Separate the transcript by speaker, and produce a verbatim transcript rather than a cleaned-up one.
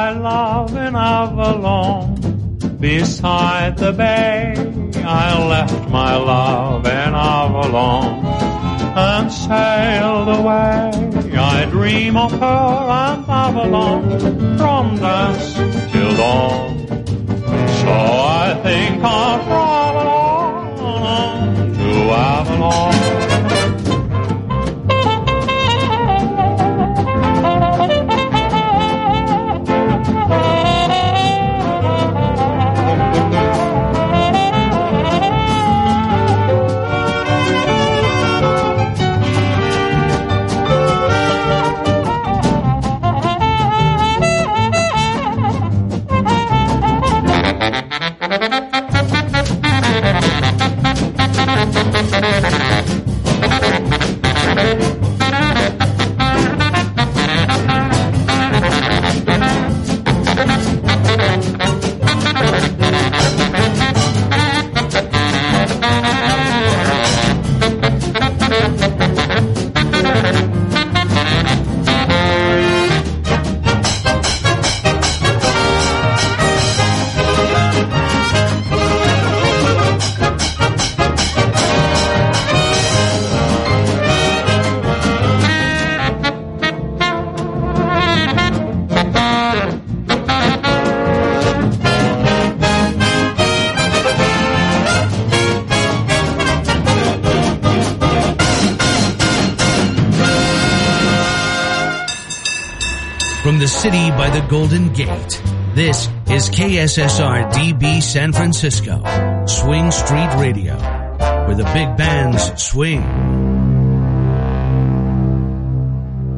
Speaker 1: my love in Avalon. Beside the bay, I left my love in Avalon and sailed away. I dream of her and Avalon from dusk till dawn. So I think I'll travel on to Avalon.
Speaker 2: From the city by the Golden Gate, this is K S S R D B San Francisco, Swing Street Radio, where the big bands swing.